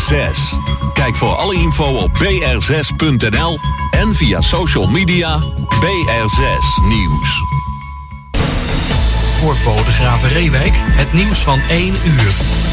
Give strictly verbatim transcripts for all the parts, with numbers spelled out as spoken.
zes. Kijk voor alle info op b r zes punt n l en via social media B R zes Nieuws. Voor Bodegraven Reewijk, het nieuws van één uur.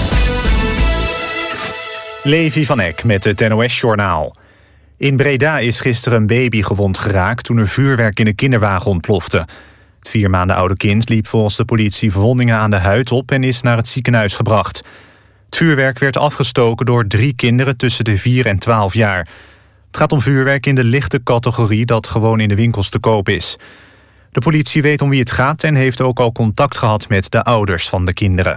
Levi van Eck met het N O S-journaal. In Breda is gisteren een baby gewond geraakt toen er vuurwerk in de kinderwagen ontplofte. Het vier maanden oude kind liep volgens de politie verwondingen aan de huid op en is naar het ziekenhuis gebracht. Het vuurwerk werd afgestoken door drie kinderen tussen de vier en twaalf jaar. Het gaat om vuurwerk in de lichte categorie dat gewoon in de winkels te koop is. De politie weet om wie het gaat en heeft ook al contact gehad met de ouders van de kinderen.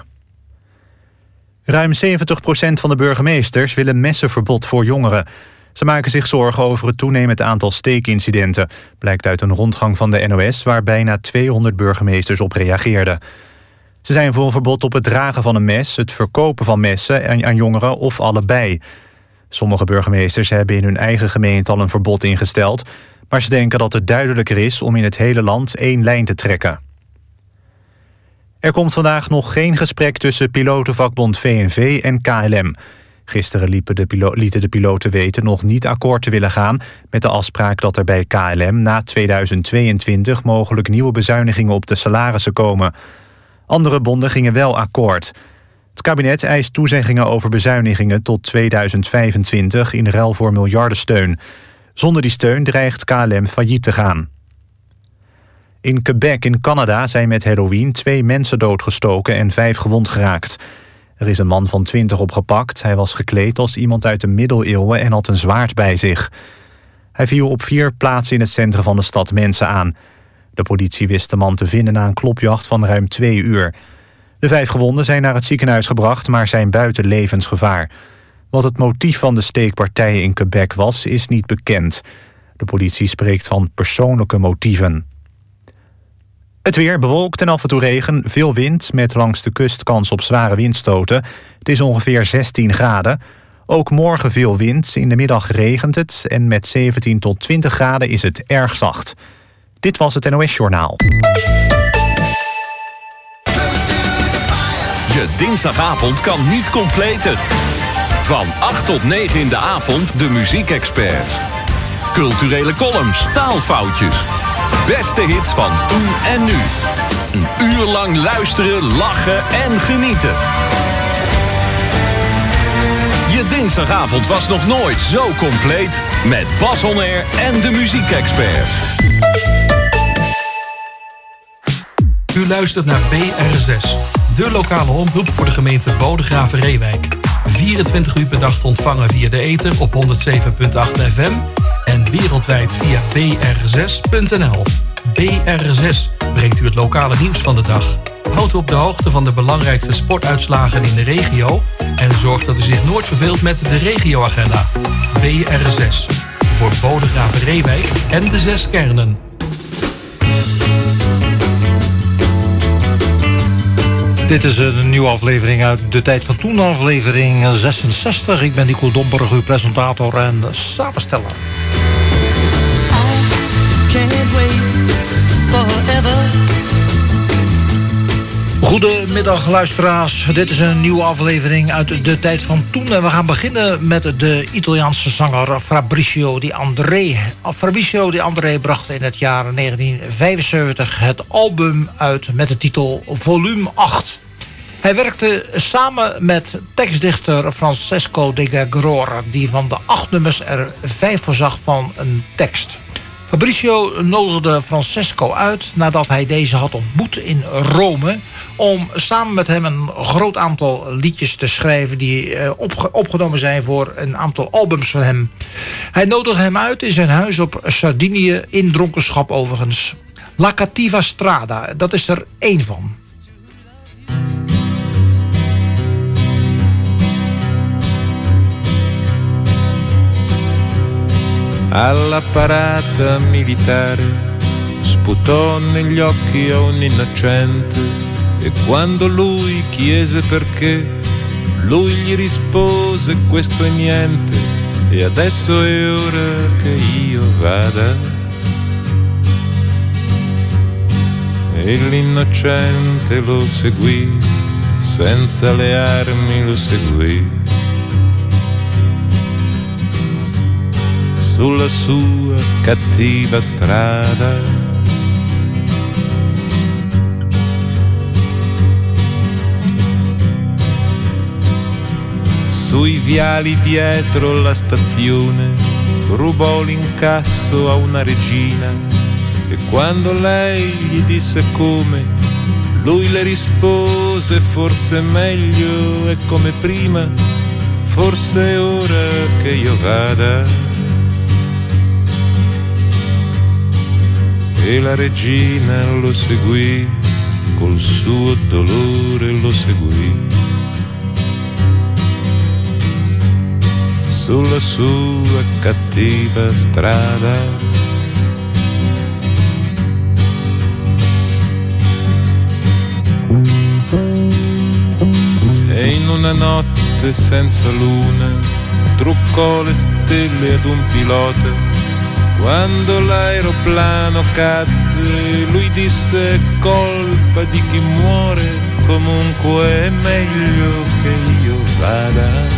Ruim zeventig procent van de burgemeesters wil een messenverbod voor jongeren. Ze maken zich zorgen over het toenemend aantal steekincidenten, blijkt uit een rondgang van de N O S waar bijna tweehonderd burgemeesters op reageerden. Ze zijn voor een verbod op het dragen van een mes, het verkopen van messen aan jongeren of allebei. Sommige burgemeesters hebben in hun eigen gemeente al een verbod ingesteld, maar ze denken dat het duidelijker is om in het hele land één lijn te trekken. Er komt vandaag nog geen gesprek tussen pilotenvakbond V N V en K L M. Gisteren liepen de pilo- lieten de piloten weten nog niet akkoord te willen gaan met de afspraak dat er bij K L M na tweeduizend tweeëntwintig mogelijk nieuwe bezuinigingen op de salarissen komen. Andere bonden gingen wel akkoord. Het kabinet eist toezeggingen over bezuinigingen tot tweeduizend vijfentwintig in ruil voor miljardensteun. Zonder die steun dreigt K L M failliet te gaan. In Quebec in Canada zijn met Halloween twee mensen doodgestoken en vijf gewond geraakt. Er is een man van twintig opgepakt. Hij was gekleed als iemand uit de middeleeuwen en had een zwaard bij zich. Hij viel op vier plaatsen in het centrum van de stad mensen aan. De politie wist de man te vinden na een klopjacht van ruim twee uur. De vijf gewonden zijn naar het ziekenhuis gebracht, maar zijn buiten levensgevaar. Wat het motief van de steekpartijen in Quebec was, is niet bekend. De politie spreekt van persoonlijke motieven. Het weer bewolkt en af en toe regen, veel wind met langs de kust kans op zware windstoten. Het is ongeveer zestien graden. Ook morgen veel wind, in de middag regent het en met zeventien tot twintig graden is het erg zacht. Dit was het N O S-journaal. Je dinsdagavond kan niet completer. Van acht tot negen in de avond de muziekexperts. Culturele columns, taalfoutjes. Beste hits van toen en nu. Een uur lang luisteren, lachen en genieten. Je dinsdagavond was nog nooit zo compleet met Bas On Air en de muziekexperts. U luistert naar B R zes, de lokale omroep voor de gemeente Bodegraven-Reewijk. vierentwintig uur per dag te ontvangen via de ether op honderdzeven komma acht F M en wereldwijd via b r zes punt n l. B R zes brengt u het lokale nieuws van de dag. Houdt u op de hoogte van de belangrijkste sportuitslagen in de regio en zorgt dat u zich nooit verveelt met de regioagenda. B R zes, voor Bodegraven-Reewijk en de zes kernen. Dit is een nieuwe aflevering uit De Tijd van Toen, aflevering zesenzestig. Ik ben Nico Domburg, uw presentator en samensteller. Goedemiddag luisteraars, dit is een nieuwe aflevering uit De Tijd van Toen. En we gaan beginnen met de Italiaanse zanger Fabrizio De André. Fabrizio De André bracht in het jaar negentien vijfenzeventig het album uit met de titel Volume acht. Hij werkte samen met tekstdichter Francesco De Gagrora, die van de acht nummers er vijf voorzag van een tekst. Fabrizio nodigde Francesco uit nadat hij deze had ontmoet in Rome, om samen met hem een groot aantal liedjes te schrijven die uh, opge- opgenomen zijn voor een aantal albums van hem. Hij nodigde hem uit in zijn huis op Sardinië, in dronkenschap overigens. La Cattiva Strada, dat is er één van. Alla parata militare sputò negli occhi a un innocente e quando lui chiese perché lui gli rispose questo è niente e adesso è ora che io vada e l'innocente lo seguì senza le armi lo seguì sulla sua cattiva strada. Sui viali dietro la stazione rubò l'incasso a una regina e quando lei gli disse come, lui le rispose forse meglio è come prima, forse è ora che io vada. E la regina lo seguì, col suo dolore lo seguì. Sulla sua cattiva strada. E in una notte senza luna truccò le stelle ad un pilota. Quando l'aeroplano cadde, lui disse è colpa di chi muore, comunque è meglio che io vada.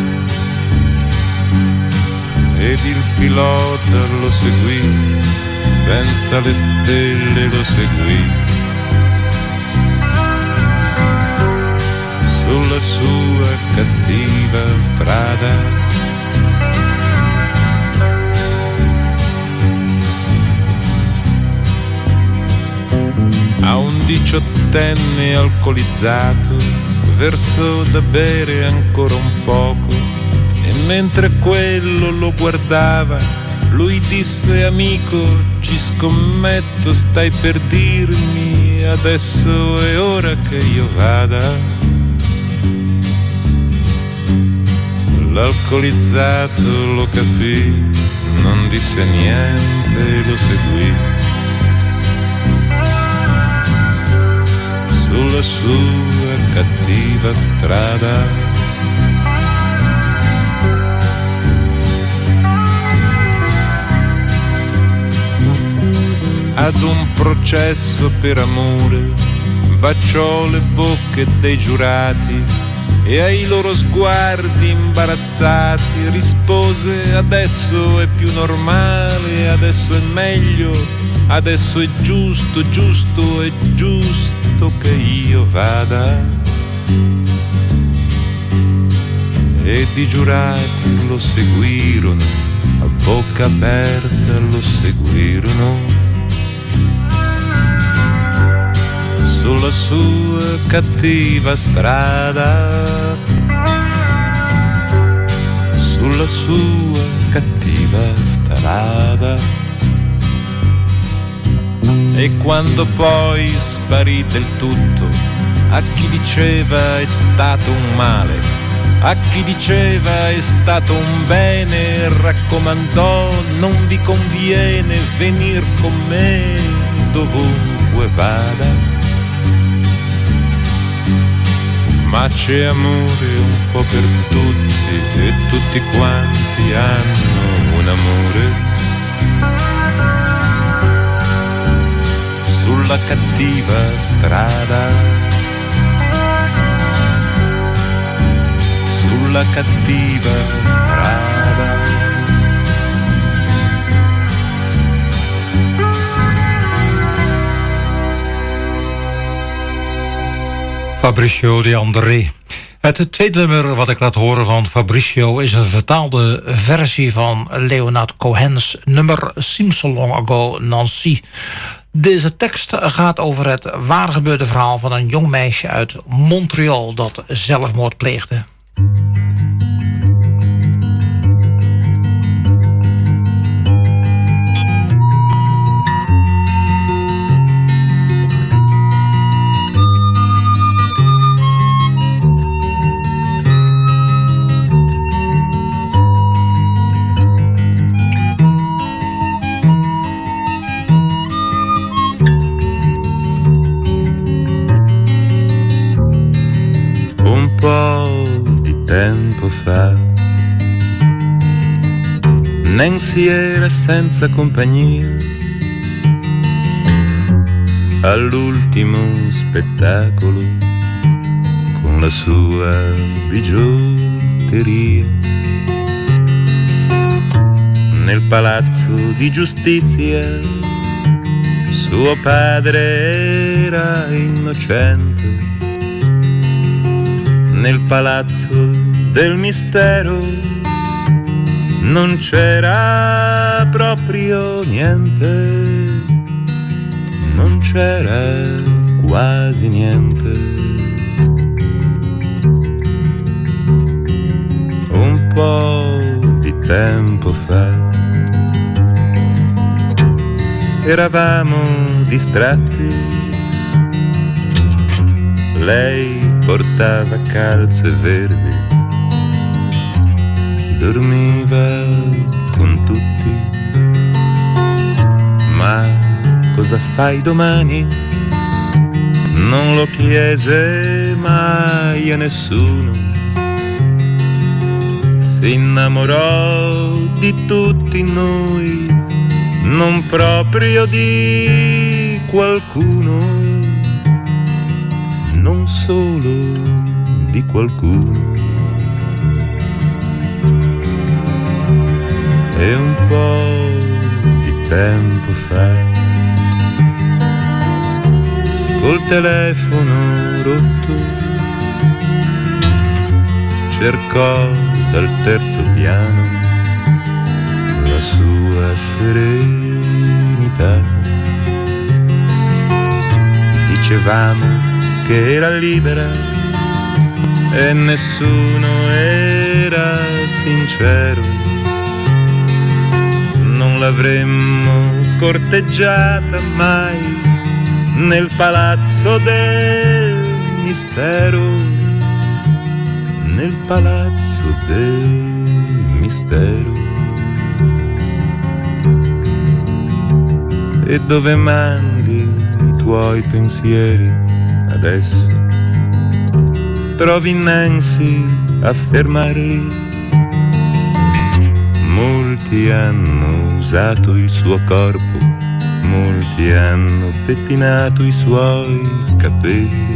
Ed il pilota lo seguì, senza le stelle lo seguì, sulla sua cattiva strada. A un diciottenne alcolizzato versò da bere ancora un poco. E mentre quello lo guardava, lui disse amico, ci scommetto stai per dirmi, adesso è ora che io vada. L'alcolizzato lo capì, non disse niente e lo seguì. Sulla sua cattiva strada. Ad un processo per amore baciò le bocche dei giurati e ai loro sguardi imbarazzati rispose adesso è più normale, adesso è meglio, adesso è giusto, giusto, è giusto che io vada. Ed i giurati lo seguirono, a bocca aperta lo seguirono. Sulla sua cattiva strada, sulla sua cattiva strada. E quando poi sparì del tutto, a chi diceva è stato un male, a chi diceva è stato un bene, raccomandò non vi conviene venir con me dovunque vada. Ma c'è amore un po' per tutti e tutti quanti hanno un amore. Sulla cattiva strada, sulla cattiva strada. Fabricio De André. Het tweede nummer wat ik laat horen van Fabricio is een vertaalde versie van Leonard Cohen's nummer Seems So Long Ago Nancy. Deze tekst gaat over het waargebeurde verhaal van een jong meisje uit Montreal dat zelfmoord pleegde. Tempo fa Nancy era senza compagnia all'ultimo spettacolo con la sua bigiotteria. nel palazzo di giustizia. Suo padre era innocente, nel palazzo del mistero non c'era proprio niente, non c'era quasi niente. Un po' di tempo fa eravamo distratti, lei portava calze verdi, dormiva con tutti. Ma cosa fai domani? Non lo chiese mai a nessuno. Si innamorò di tutti noi, non proprio di qualcuno, non solo di qualcuno. E un po' di tempo fa, col telefono rotto, cercò dal terzo piano la sua serenità. Dicevamo che era libera e nessuno era sincero. Non l'avremmo corteggiata mai nel palazzo del mistero, nel palazzo del mistero. E dove mandi i tuoi pensieri adesso? Trovi Nancy a fermarli? Molti hanno usato il suo corpo, molti hanno pettinato i suoi capelli.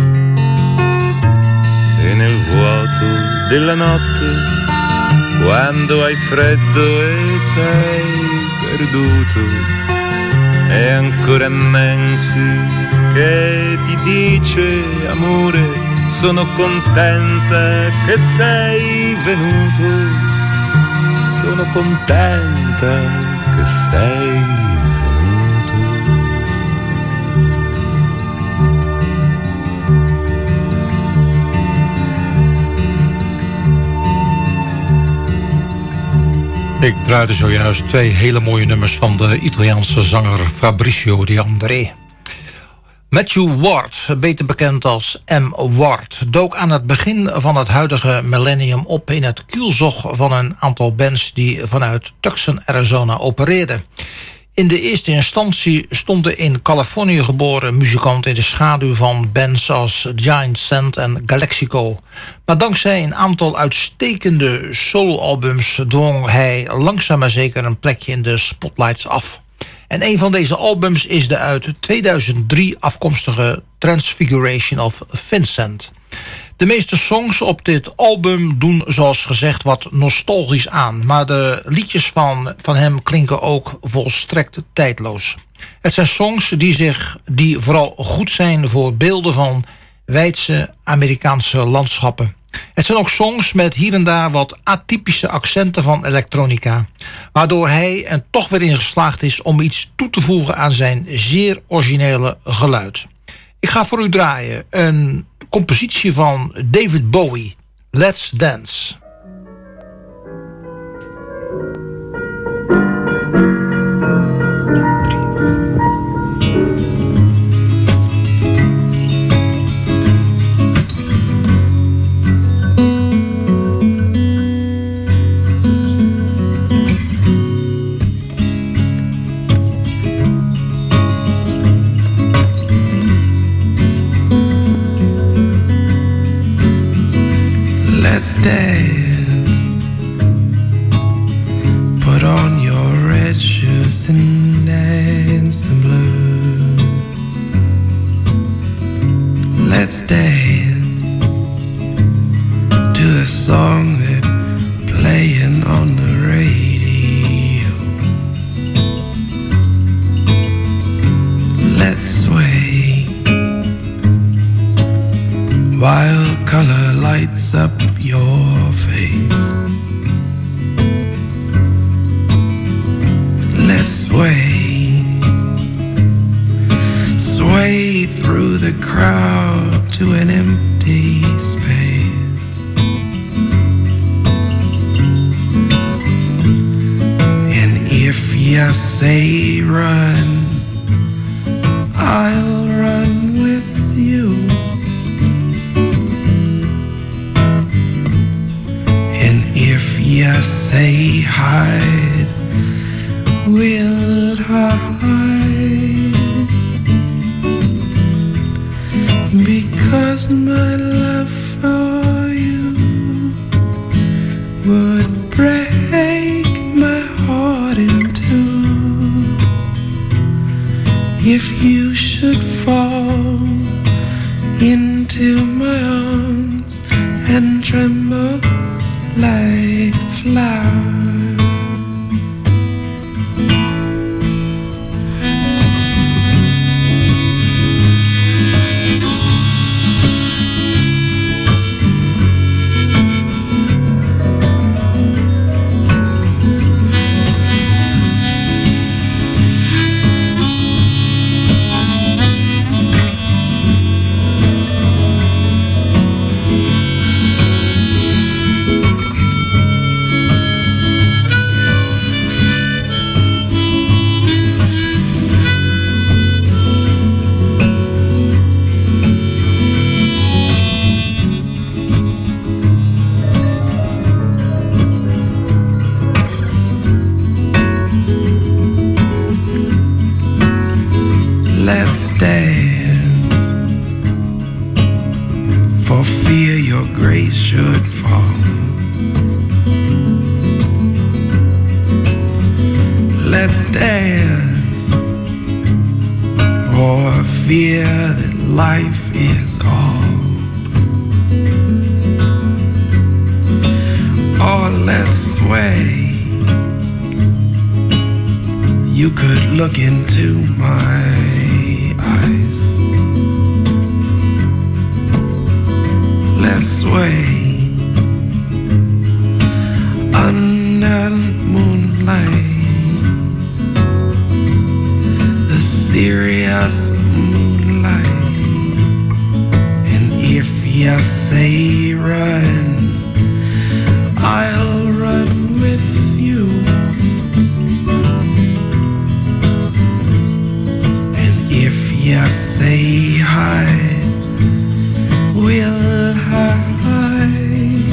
E nel vuoto della notte, quando hai freddo e sei perduto, è ancora Nancy che ti dice: amore, sono contenta che sei venuto, sono contenta che sei venuto. Ik draaide zojuist twee hele mooie nummers van de Italiaanse zanger Fabrizio De André. Matthew Ward, beter bekend als M. Ward, dook aan het begin van het huidige millennium op in het kielzog van een aantal bands die vanuit Tucson, Arizona opereerden. In de eerste instantie stond de in Californië geboren muzikant in de schaduw van bands als Giant Sand en Galaxico. Maar dankzij een aantal uitstekende soloalbums dwong hij langzaam maar zeker een plekje in de spotlights af. En een van deze albums is de uit tweeduizend drie afkomstige Transfiguration of Vincent. De meeste songs op dit album doen zoals gezegd wat nostalgisch aan, maar de liedjes van, van hem klinken ook volstrekt tijdloos. Het zijn songs die, zich, die vooral goed zijn voor beelden van wijdse Amerikaanse landschappen. Het zijn ook songs met hier en daar wat atypische accenten van elektronica, waardoor hij er toch weer in geslaagd is om iets toe te voegen aan zijn zeer originele geluid. Ik ga voor u draaien een compositie van David Bowie, Let's Dance. Let's dance. Put on your red shoes and dance the blues. Let's dance to a song that's playing on the radio. of your face. Let's sway, sway through the crowd to an empty space. And if you say run, I'll run with you. And if you say hide, we'll hide. Because my love for you would break my heart in two. If you should fall into my arms and tremble like flowers. Let's dance, for fear your grace should fall. Let's dance, for fear that life is all. Or let's sway. You could look into my eyes. Let's sway under the moonlight, the serious moonlight. And if you say run, I'll run with you. You say hide, we'll hide.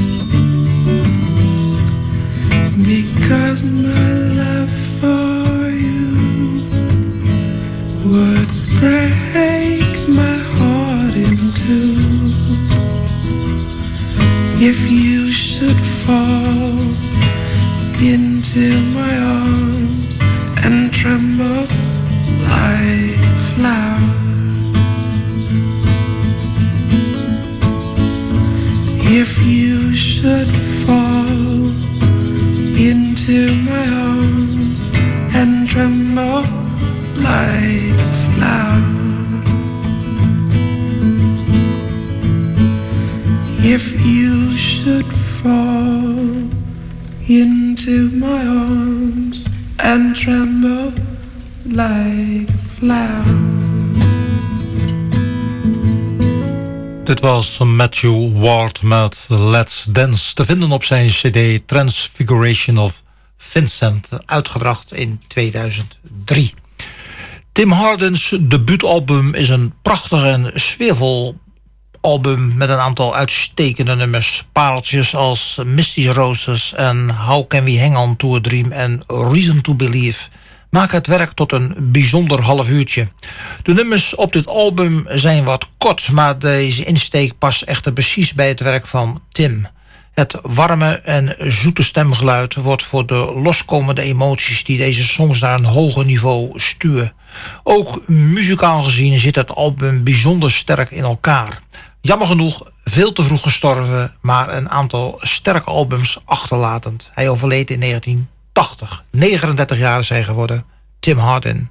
Because my love for you would break my heart in two. If you should fall into my arms and tremble like flower. If you should fall into my arms and tremble like flower. If you should fall into my arms and tremble like flower. Dit was Matthew Ward met Let's Dance, te vinden op zijn cd Transfiguration of Vincent, uitgebracht in tweeduizend drie. Tim Hardin's debuutalbum is een prachtig en sfeervol album met een aantal uitstekende nummers. Pareltjes als Misty Roses en How Can We Hang On To A Dream en Reason To Believe maken het werk tot een bijzonder half uurtje. De nummers op dit album zijn wat kort, maar deze insteek past echter precies bij het werk van Tim. Het warme en zoete stemgeluid wordt voor de loskomende emoties die deze songs naar een hoger niveau stuwen. Ook muzikaal gezien zit het album bijzonder sterk in elkaar. Jammer genoeg veel te vroeg gestorven, maar een aantal sterke albums achterlatend. Hij overleed in negentien tachtig. negenendertig jaar is hij geworden. Tim Hardin.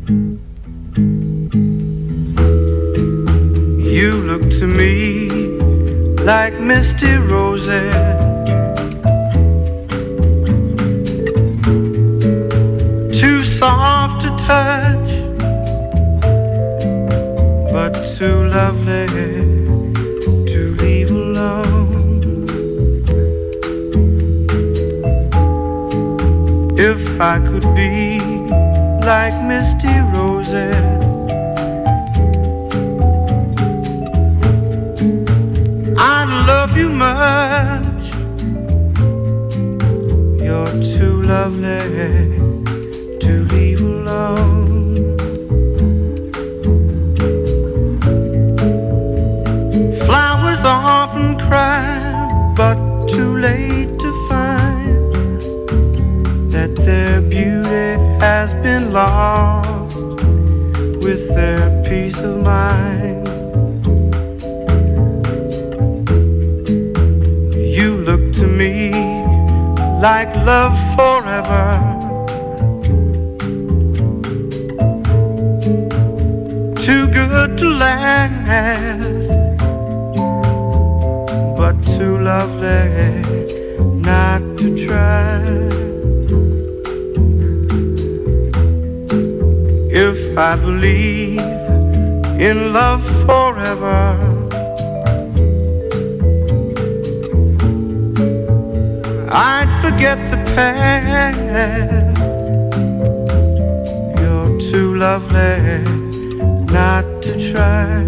You look to me like misty roses. Too soft to touch, but too lovely to leave alone. If I could be like misty roses, I'd love you much. You're too lovely to leave alone. Flowers often cry, but too late to find that their beauty has been lost with their peace of mind. You look to me like love forever, too good to last, but too lovely not to try. If I believe in love forever, I'd forget the past. You're too lovely not to try.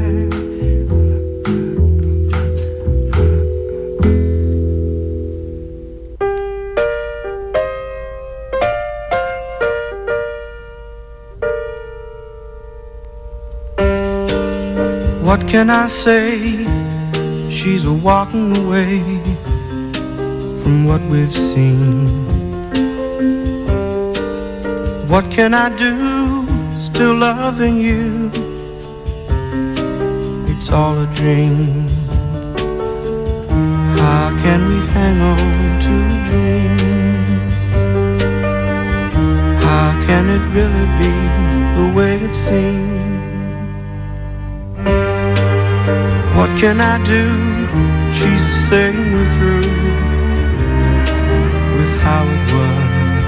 What can I say? She's a walking away from what we've seen. What can I do? Still loving you. It's all a dream. How can we hang on to a dream? How can it really be the way it seems? What can I do? She's saying we're through with how it was.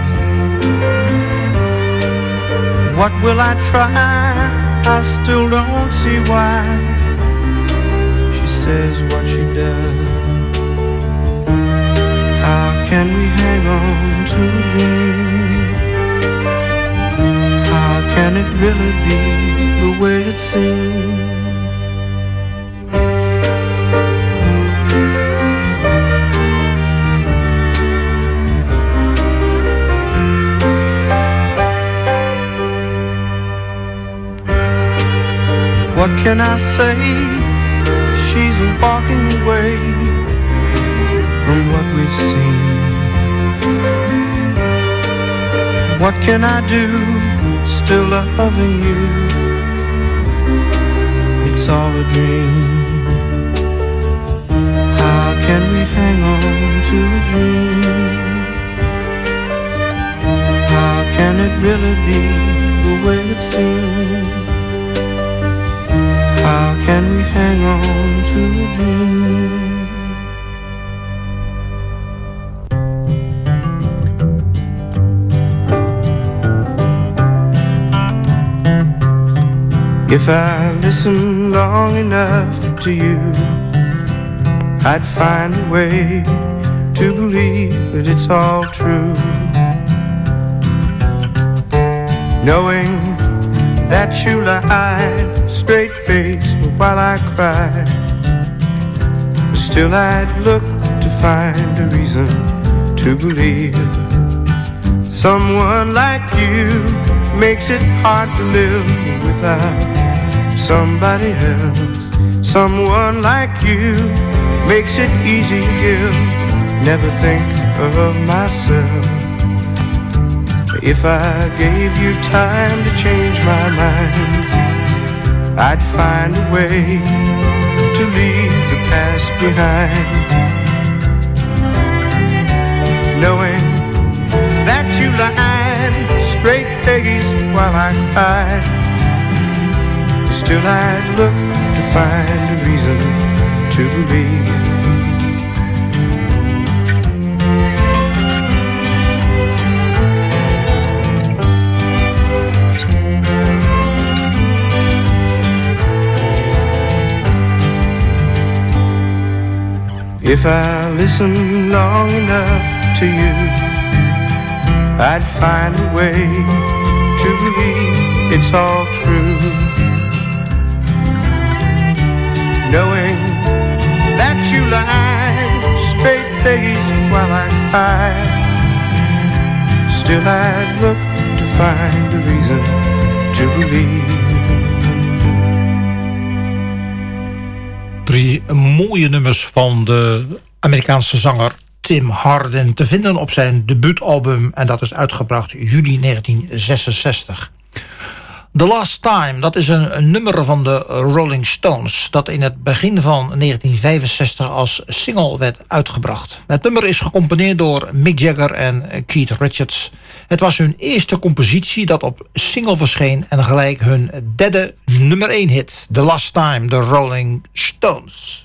What will I try? I still don't see why she says what she does. How can we hang on to a dream? How can it really be the way it seems? What can I say? She's walking away from what we've seen. What can I do? Still loving you. It's all a dream. How can we hang on to a dream? How can it really be the way it seems? How can we hang on to a dream? If I listen long enough to you, I'd find a way to believe that it's all true. Knowing that you lied straight-faced while I cried, still I'd look to find a reason to believe someone like you makes it hard to live without somebody else. Someone like you makes it easy to give, never think of myself. If I gave you time to change my mind, I'd find a way to leave the past behind. Knowing that you lied straight-faced while I cried, still I'd look to find a reason to believe If I listen long enough to you, I'd find a way to believe it's all true. Knowing that you lie straight-faced while I cry, still I'd look to find a reason to believe. Drie mooie nummers van de Amerikaanse zanger Tim Hardin te vinden op zijn debuutalbum, en dat is uitgebracht juli negentien zesenzestig. The Last Time, dat is een, een nummer van de Rolling Stones dat in het begin van negentien vijfenzestig als single werd uitgebracht. Het nummer is gecomponeerd door Mick Jagger en Keith Richards. Het was hun eerste compositie dat op single verscheen en gelijk hun derde nummer één hit. The Last Time, The Rolling Stones.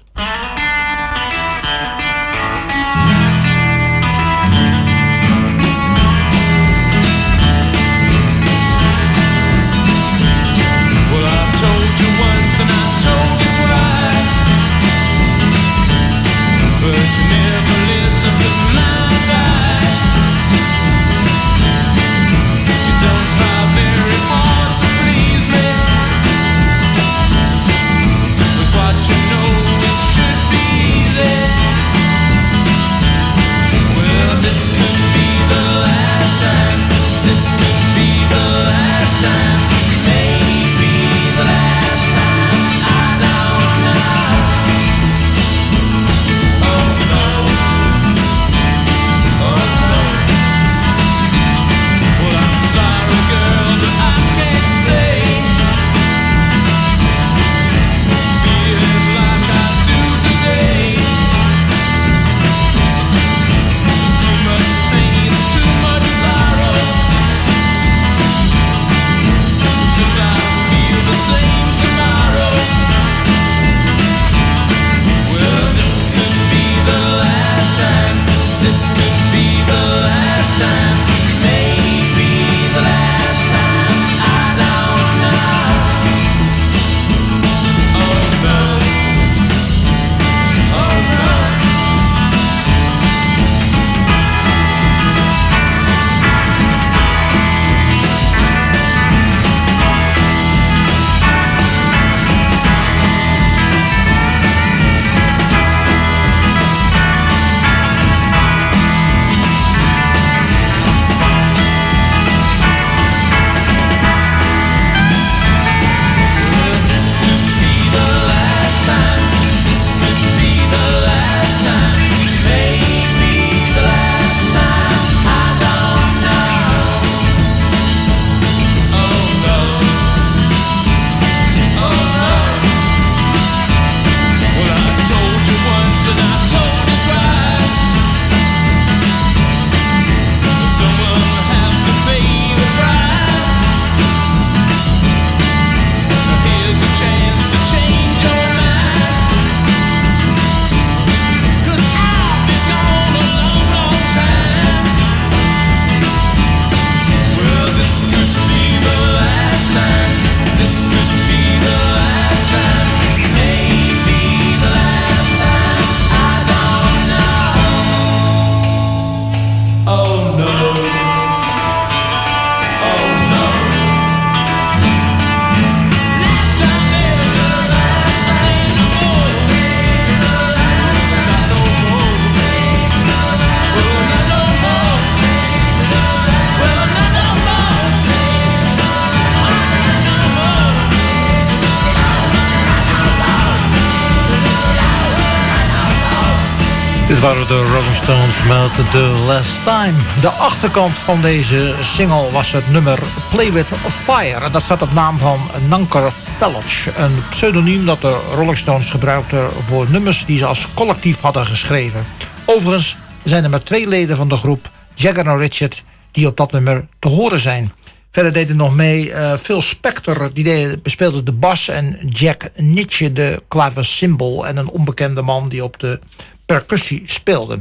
Dit waren de Rolling Stones met The Last Time. De achterkant van deze single was het nummer Play With Fire. Dat staat op naam van Nanker Fellage. Een pseudoniem dat de Rolling Stones gebruikten voor nummers die ze als collectief hadden geschreven. Overigens zijn er maar twee leden van de groep, Jagger en Richard, die op dat nummer te horen zijn. Verder deden nog mee uh, Phil Spector, die deed, bespeelde de bas, en Jack Nitzsche de klaversymbol, en een onbekende man die op de percussie speelde.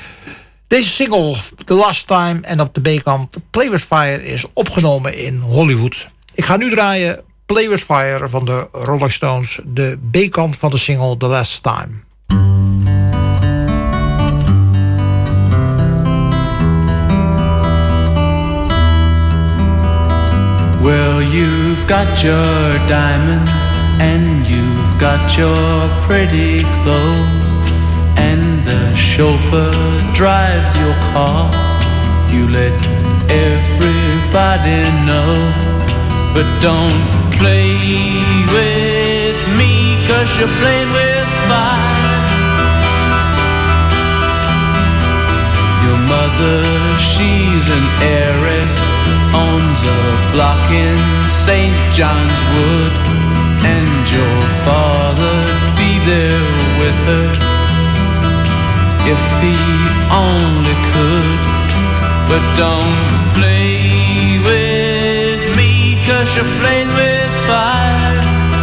Deze single, The Last Time, en op de B-kant Play With Fire, is opgenomen in Hollywood. Ik ga nu draaien Play With Fire van de Rolling Stones, de B-kant van de single The Last Time. got your diamonds and you've got your pretty clothes, and the chauffeur drives your car. You let everybody know, but don't play with me, 'cause you're playing with fire. Your mother, she's an heiress, owns a block in Saint John's Wood, and your father'd be there with her if he only could. But don't play with me, 'cause you're playing with fire.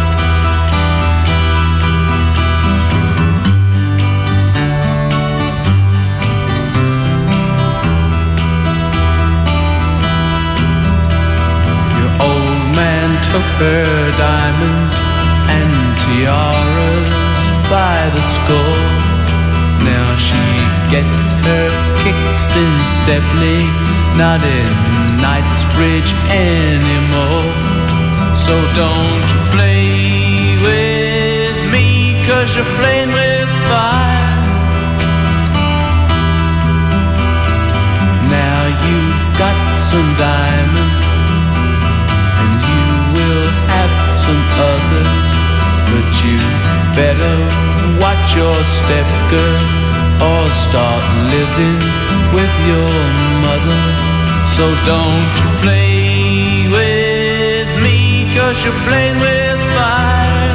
Your old man took her diamonds and tiaras by the score. Now she gets her kicks in Stepney, not in Knightsbridge anymore. So don't play with me, 'cause you're playing with fire. Now you've got some diamonds and you will have some others, but you better watch your step, girl, or start living with your mother. So don't you play with me, 'cause you're playing with fire.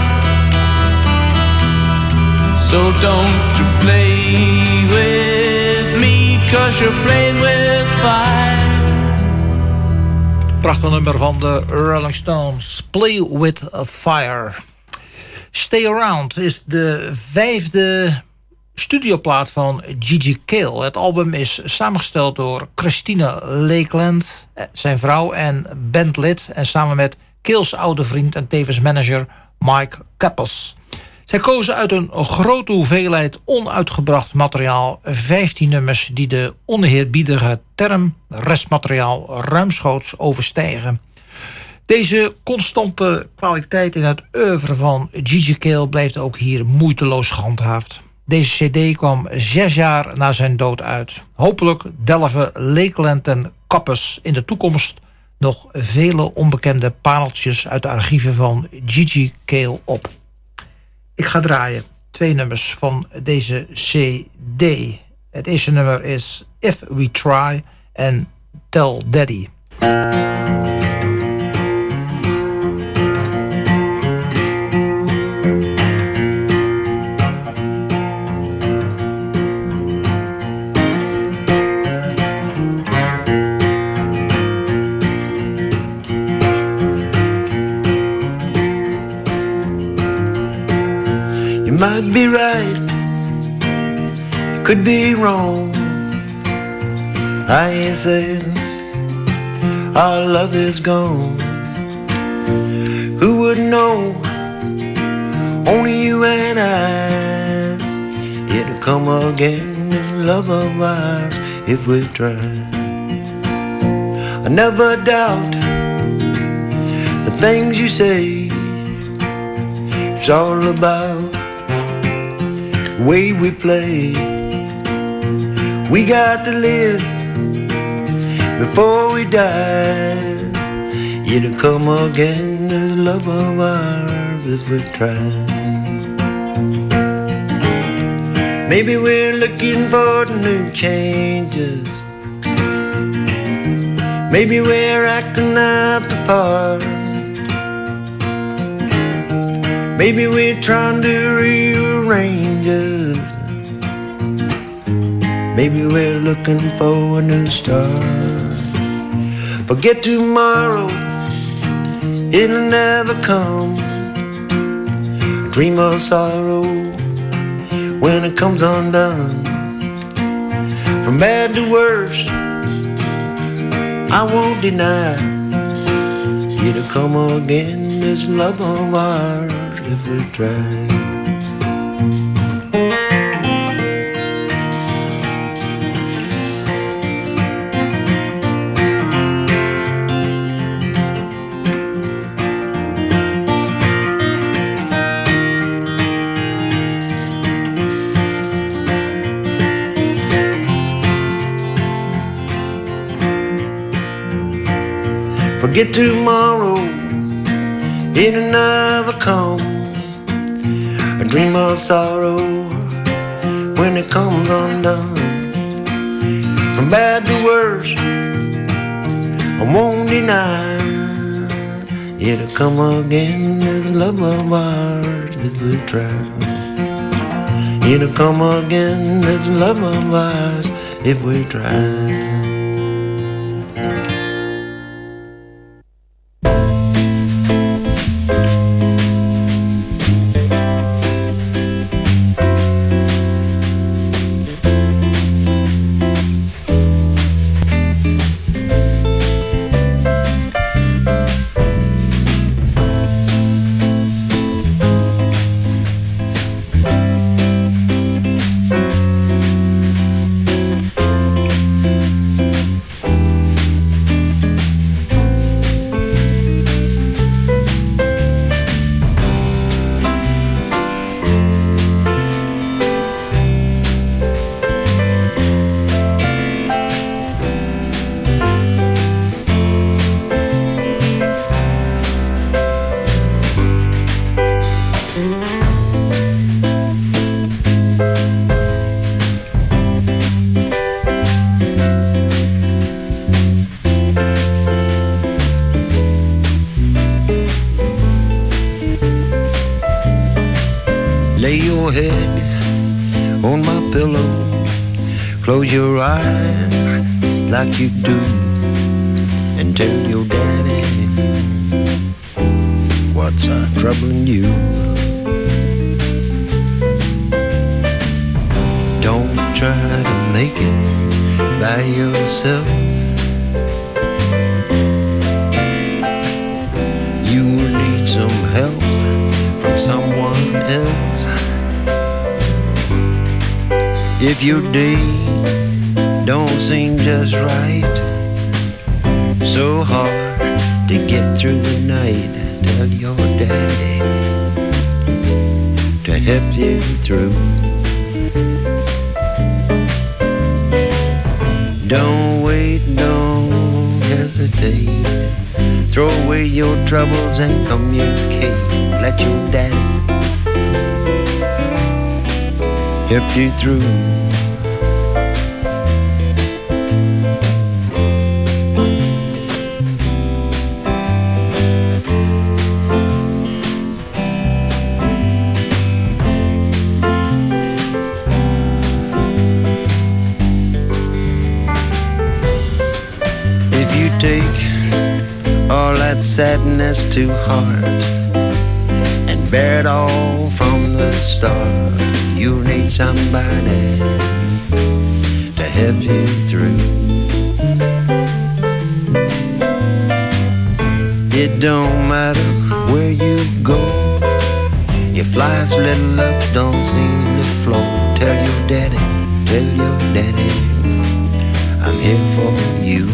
So don't you play with me, 'cause you're playing with fire. Prachtig nummer van de Rolling Stones, Play with Fire. Stay Around is de vijfde studioplaat van Gigi Cale. Het album is samengesteld door Christina Lakeland, zijn vrouw en bandlid, en samen met Cale's oude vriend en tevens manager Mike Kappas. Zij kozen uit een grote hoeveelheid onuitgebracht materiaal vijftien nummers die de oneerbiedige term restmateriaal ruimschoots overstijgen. Deze constante kwaliteit in het oeuvre van Gigi Cale blijft ook hier moeiteloos gehandhaafd. Deze cd kwam zes jaar na zijn dood uit. Hopelijk delven Lakeland en Kappas in de toekomst nog vele onbekende pareltjes uit de archieven van Gigi Cale op. Ik ga draaien twee nummers van deze cd. Het eerste nummer is If We Try en Tell Daddy. Might be right, could be wrong. I ain't saying our love is gone. Who would know? Only you and I. It'll come again, this love of ours, if we try. I never doubt the things you say. It's all about way we play. We got to live before we die. It'll come again, this love of ours, if we try. Maybe we're looking for new changes. Maybe we're acting out the part. Maybe we're trying to rearrange us. Maybe we're looking for a new start. Forget tomorrow, it'll never come. Dream of sorrow when it comes undone. From bad to worse, I won't deny. It'll come again, this love of ours, if we try. forget tomorrow in another calm. A dream of sorrow when it comes undone. From bad to worse, I won't deny it'll come again, this love of ours if we try. It'll come again, this love of ours if we try. Lay your head on my pillow, close your eyes like you do, and tell your daddy what's uh, troubling you. Don't try to make it by yourself. You will need some help from someone else. If your day don't seem just right, so hard to get through the night, tell your daddy to help you through. Don't wait, don't hesitate. Throw away your troubles and communicate. Let your daddy help you through. If you take all that sadness to heart and bear it all from the start, you'll need somebody to help you through. It don't matter where you go, your fly's little up don't seem to flow. Tell your daddy, tell your daddy, I'm here for you.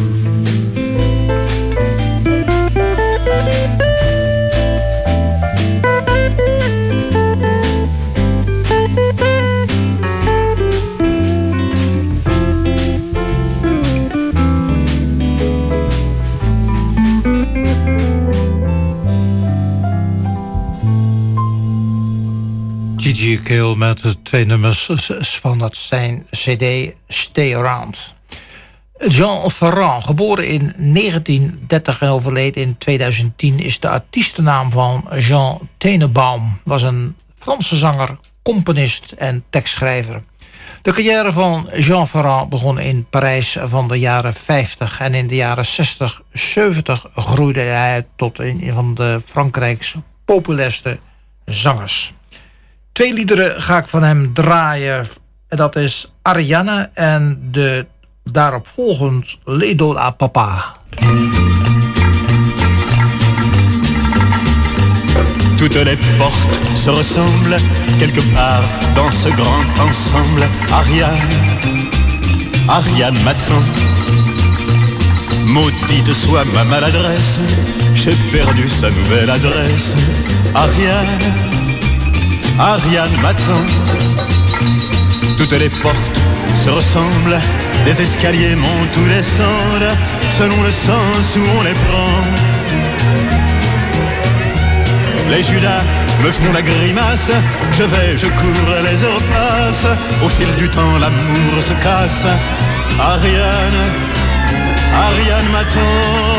Gigi Cale met de twee nummers van het zijn cd Stay Around. Jean Ferrand, geboren in negentien dertig en overleden in tweeduizend tien... is de artiestennaam van Jean Tenenbaum. Was een Franse zanger, componist en tekstschrijver. De carrière van Jean Ferrand begon in Parijs van de jaren vijftig... en in de jaren zestig, zeventig groeide hij uit tot een van de Frankrijkse populairste zangers. Twee liederen ga ik van hem draaien. En dat is Ariane en de daarop volgend L'Idole à Papa. Toutes les portes se ressemblent quelque part dans ce grand ensemble. Ariane, Ariane m'attend. Maudite soit ma maladresse, j'ai perdu sa nouvelle adresse. Ariane, Ariane m'attend. Toutes les portes se ressemblent, les escaliers montent ou descendent selon le sens où on les prend. Les Judas me font la grimace. Je vais, je cours, les heures passent. Au fil du temps, l'amour se casse. Ariane, Ariane m'attend.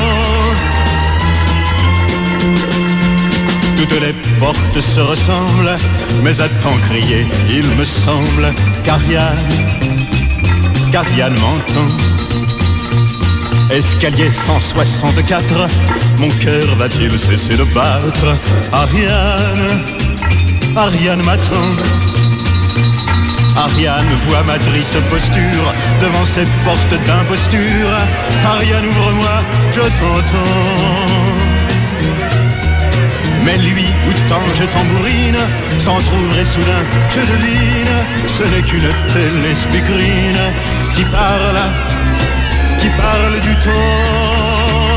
Toutes les portes se ressemblent, mais à tant crier, il me semble qu'Ariane, qu'Ariane m'entend. Escalier cent soixante-quatre, mon cœur va-t-il cesser de battre? Ariane, Ariane m'attend. Ariane voit ma triste posture devant ces portes d'imposture. Ariane, ouvre-moi, je t'entends. Mais lui, où tant je tambourine, s'entr'ouvre soudain, je devine, ce n'est qu'une téléspeakerine qui parle, qui parle du temps.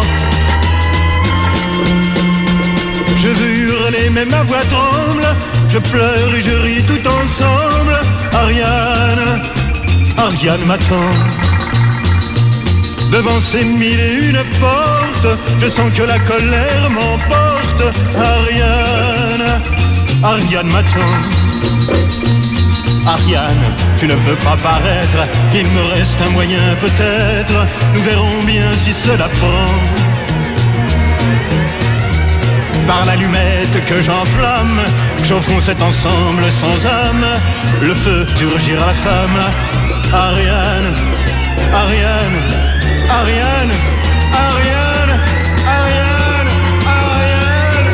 Je veux hurler, mais ma voix tremble, je pleure et je ris tout ensemble. Ariane, Ariane m'attend. Devant ces mille et une portes, je sens que la colère m'emporte. Ariane, Ariane m'attend. Ariane, tu ne veux pas paraître, il me reste un moyen peut-être, nous verrons bien si cela prend. Par l'allumette que j'enflamme, chauffons cet ensemble sans âme, le feu surgira la femme. Ariane, Ariane, Ariane, Ariane, Ariane, Ariane,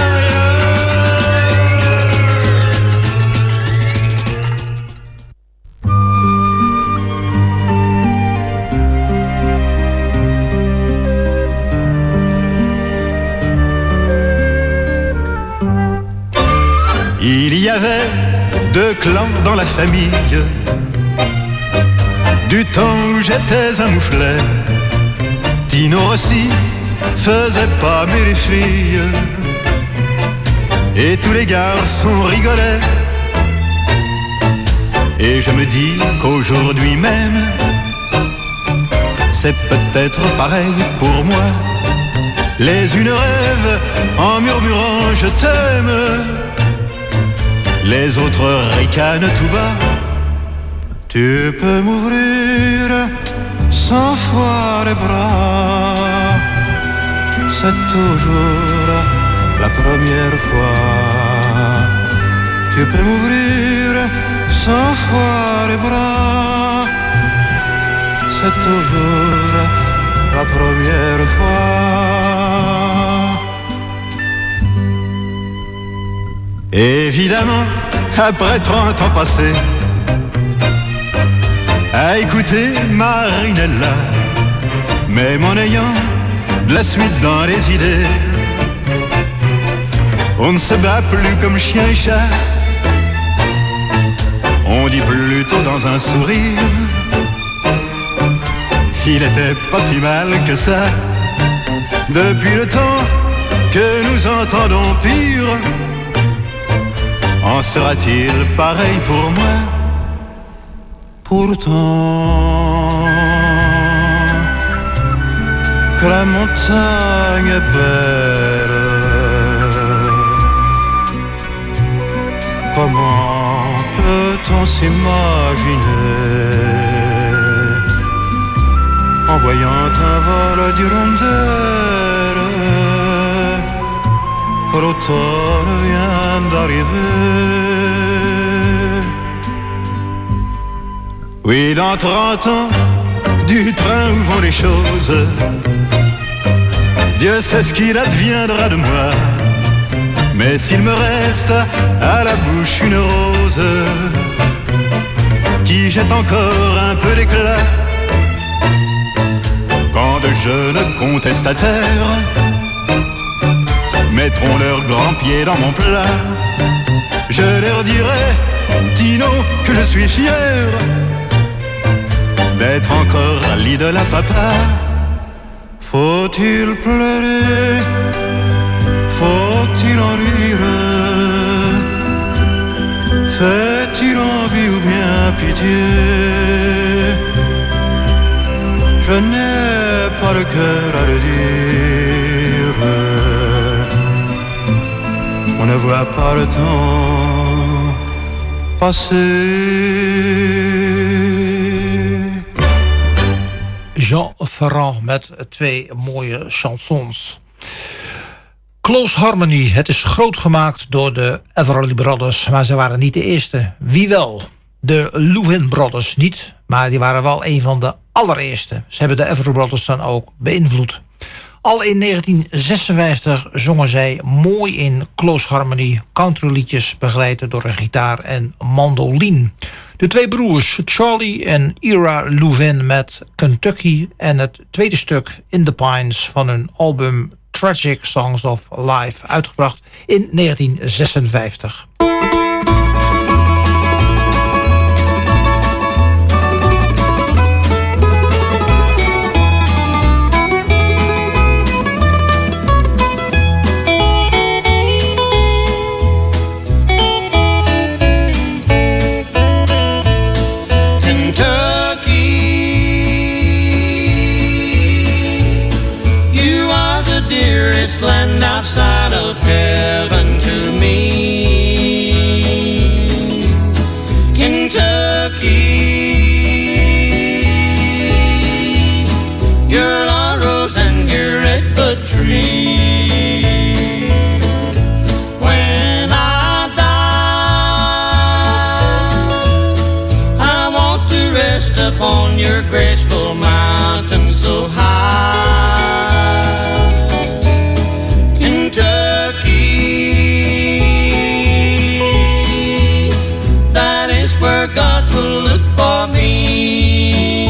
Il y avait deux clans dans la famille, du temps où j'étais un mouflet. Tino Rossi faisait pas mais les filles, et tous les garçons rigolaient. Et je me dis qu'aujourd'hui même, c'est peut-être pareil pour moi. Les unes rêvent en murmurant je t'aime, les autres ricanent tout bas. Tu peux m'ouvrir cent fois les bras, c'est toujours la première fois. Tu peux m'ouvrir cent fois les bras, c'est toujours la première fois. Évidemment, après trente ans passés à écouter Marinella, même en ayant de la suite dans les idées, on ne se bat plus comme chien et chat, on dit plutôt dans un sourire, il était pas si mal que ça. Depuis le temps que nous entendons pire, en sera-t-il pareil pour moi? Pourtant, que la montagne est belle, comment peut-on s'imaginer, en voyant un vol d'hirondelle, que l'automne vient d'arriver? Oui, dans trente ans, du train où vont les choses, Dieu sait ce qu'il adviendra de moi. Mais s'il me reste à la bouche une rose qui jette encore un peu d'éclat, quand de jeunes contestataires mettront leurs grands pieds dans mon plat, je leur dirai, Tino, que je suis fier d'être encore l'idole à papa. Faut-il pleurer? Faut-il en rire? Fait-il envie ou bien pitié? Je n'ai pas le cœur à le dire. vois pas le temps passer. Jean Ferrand met twee mooie chansons. Close Harmony, het is groot gemaakt door de Everly Brothers, maar ze waren niet de eerste. Wie wel? De Louvin Brothers niet, maar die waren wel een van de allereerste. Ze hebben de Everly Brothers dan ook beïnvloed. Al in negentien zesenvijftig zongen zij mooi in Close Harmony countryliedjes begeleid door een gitaar en mandoline. De twee broers Charlie en Ira Louvin met Kentucky en het tweede stuk In the Pines van hun album Tragic Songs of Life, uitgebracht in negentien zesenvijftig. Land outside of heaven to me, Kentucky. Your laurels and your redbud tree. When I die, I want to rest upon your graceful mountain so high. God will look for me.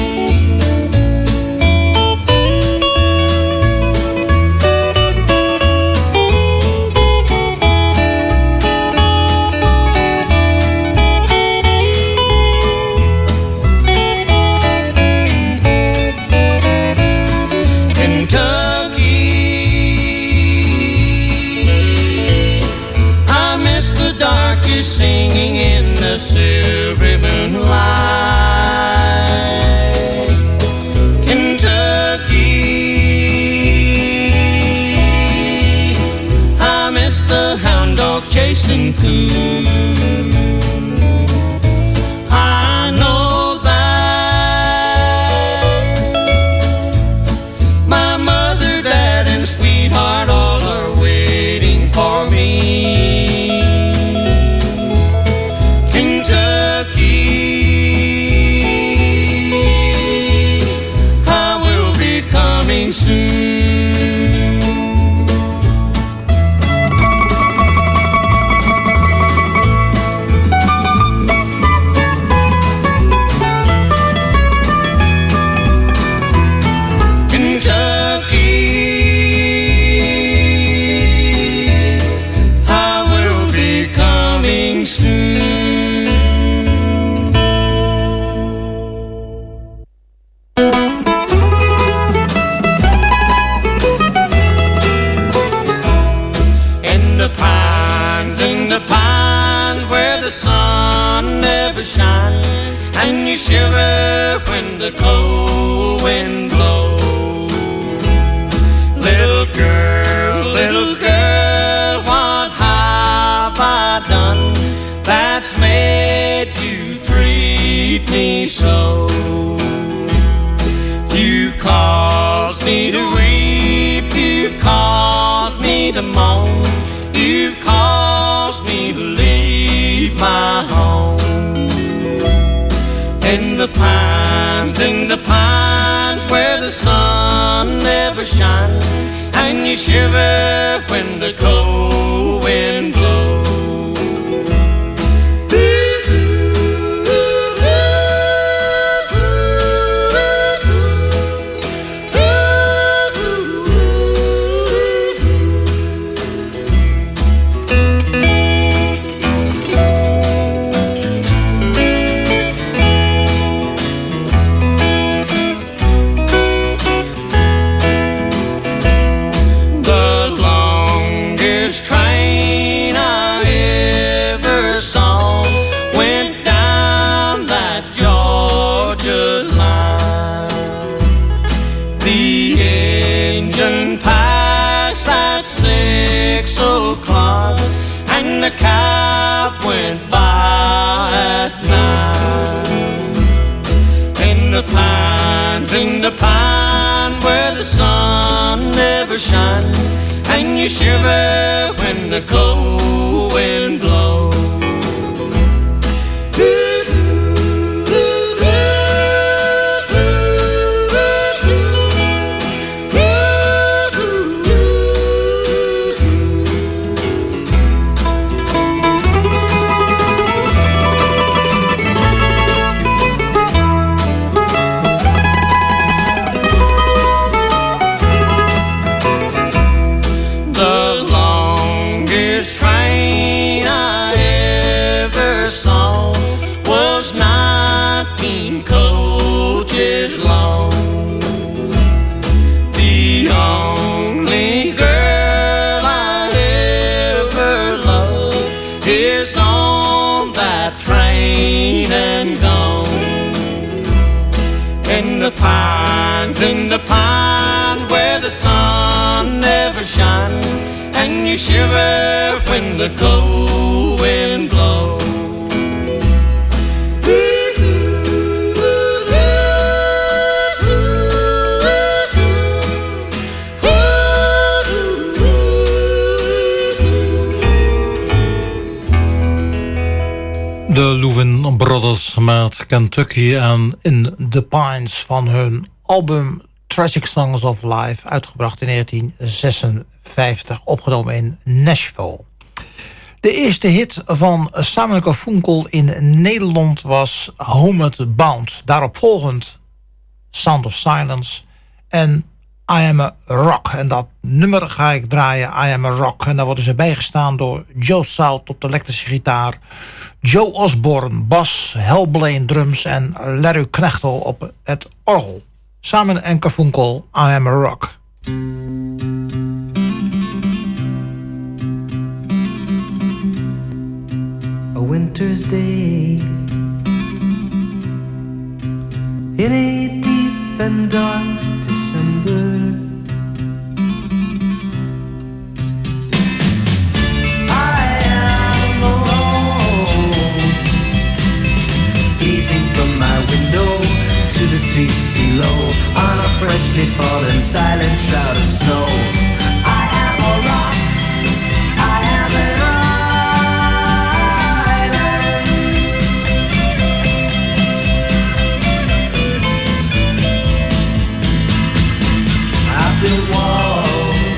Kentucky, I miss the darkest singing in the silvery moonlight. Kentucky, I miss the hound dog chasing coon. I know that my mother, dad, and sweetheart all are waiting for me. And you shiver when the cold wind blows. Little girl, little girl, what have I done that's made you treat me so? You've caused me to weep, you've caused me to moan, you've caused me to leave my home. In the pines, in the pines where the sun never shines, and you shiver when the cold wind blows. the cab went by at night. In the pines, in the pines where the sun never shines, and you shiver when the cold wind blows. Pines in the pines where the sun never shines, and you shiver when the cold wind blows. De Louvin Brothers met Kentucky en In the Pines van hun album Tragic Songs of Life, uitgebracht in negentien zesenvijftig, opgenomen in Nashville. De eerste hit van Simon & Garfunkel in Nederland was Homeward Bound. Daarop volgend Sound of Silence en I Am a Rock. En dat nummer ga ik draaien, I Am a Rock. En daar worden ze bijgestaan door Joe South op de elektrische gitaar, Joe Osborne bas, Hal Blaine drums en Larry Knechtel op het orgel. Simon & Garfunkel, I Am a Rock. A winter's day in a deep and dark December, I am alone, gazing from my window to the streets below, on a freshly fallen silent shroud of snow. I am a rock, I am an island. I built walls,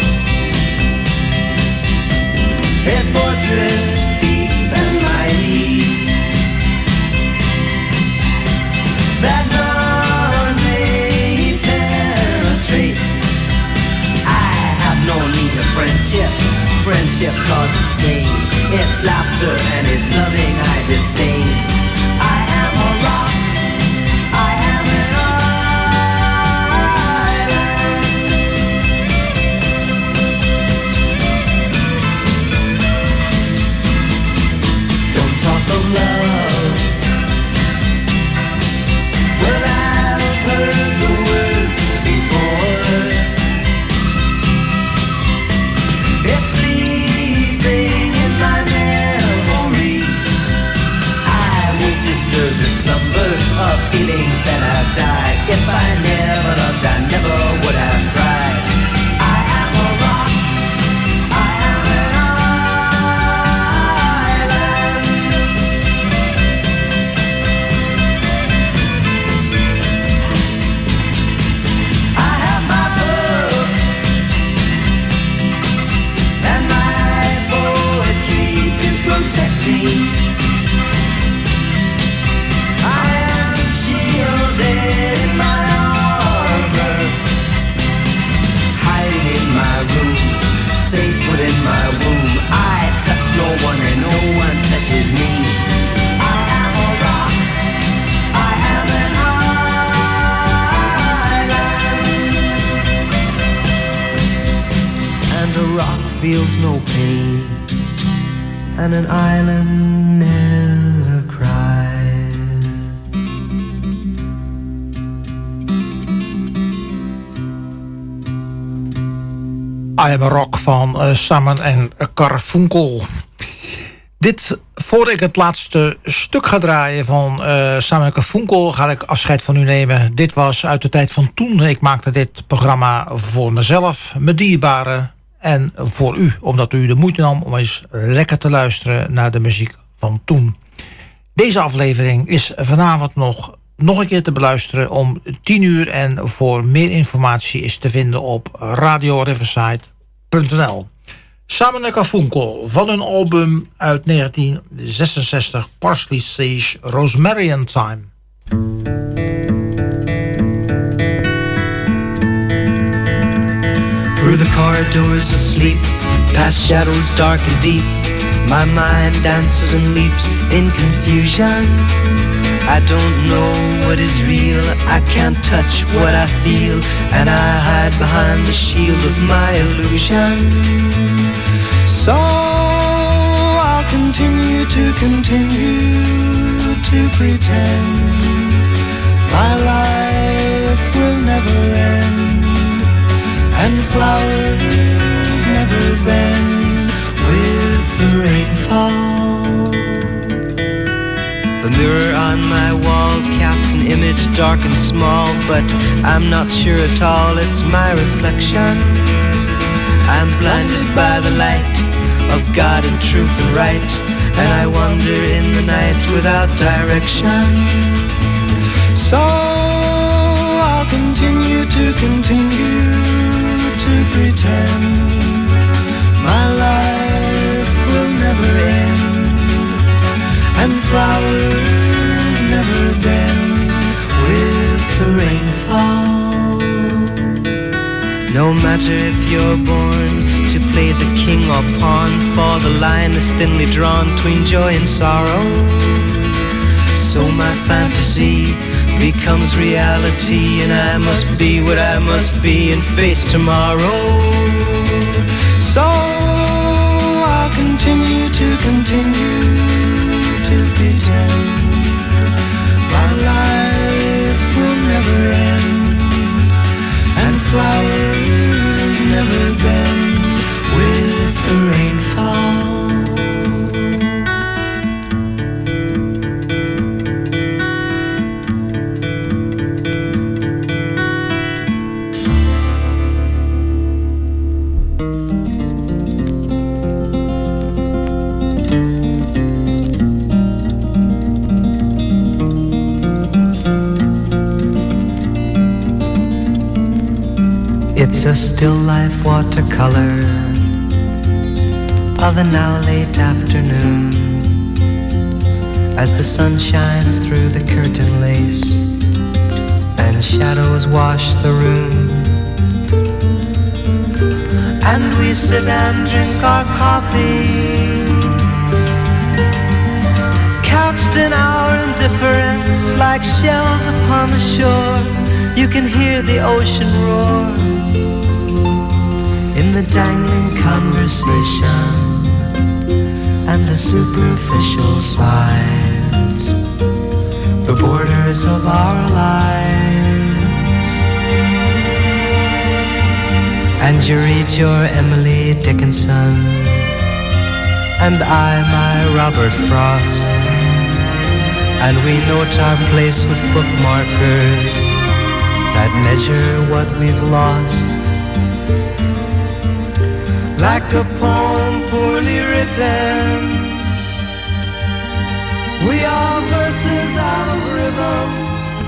a fortress deep and mighty, that none may penetrate. I have no need of friendship. Friendship causes pain. It's laughter and it's loving I disdain. I am a rock, I am an island. Don't talk of love, well, I've heard the word before. It's sleeping in my memory. I won't disturb the slumber of feelings that have died. If I never loved, I never would have cried. I am a rock, I am an island. I have my books and my poetry to protect me. I am shielded in my armor, hiding in my room, safe within my womb. I touch no one and no one touches me. I am a rock, I am an island. And a rock feels no pain, and an island never cries. I Am a Rock van uh, Simon & Garfunkel. Dit, voor ik het laatste stuk ga draaien van uh, Simon en Garfunkel, ga ik afscheid van u nemen. Dit was uit de tijd van toen. Ik maakte dit programma voor mezelf, mijn dierbaren en voor u. Omdat u de moeite nam om eens lekker te luisteren naar de muziek van toen. Deze aflevering is vanavond nog, nog een keer te beluisteren om tien uur. En voor meer informatie is te vinden op radio riverside punt n l. Simon en Garfunkel van hun album uit negentien zesenzestig, Parsley Sage, Rosemary Time. Through the corridors of sleep, past shadows dark and deep, my mind dances and leaps in confusion. I don't know what is real, I can't touch what I feel, and I hide behind the shield of my illusion. So I'll continue to continue to pretend my life will never end, and flowers never bend with the rainfall. The mirror on my wall casts an image dark and small, but I'm not sure at all it's my reflection. I'm blinded by the light of God and truth and right, and I wander in the night without direction. So I'll continue to continue to pretend my life will never end, and flowers never bend with the rainfall. No matter if you're born to play the king or pawn, for the line is thinly drawn between joy and sorrow. So my fantasy becomes reality, and I must be what I must be and face tomorrow. So I'll continue to continue to pretend my life will never end, and flowers never bend with the rainfall. It's a still life watercolor of a now late afternoon, as the sun shines through the curtain lace and shadows wash the room, and we sit and drink our coffee, couched in our indifference like shells upon the shore. You can hear the ocean roar in the dangling conversation and the superficial sighs, the borders of our lives. And you read your Emily Dickinson, and I my Robert Frost, and we note our place with bookmarkers that measure what we've lost. Like a poem poorly written, we are verses out of rhythm.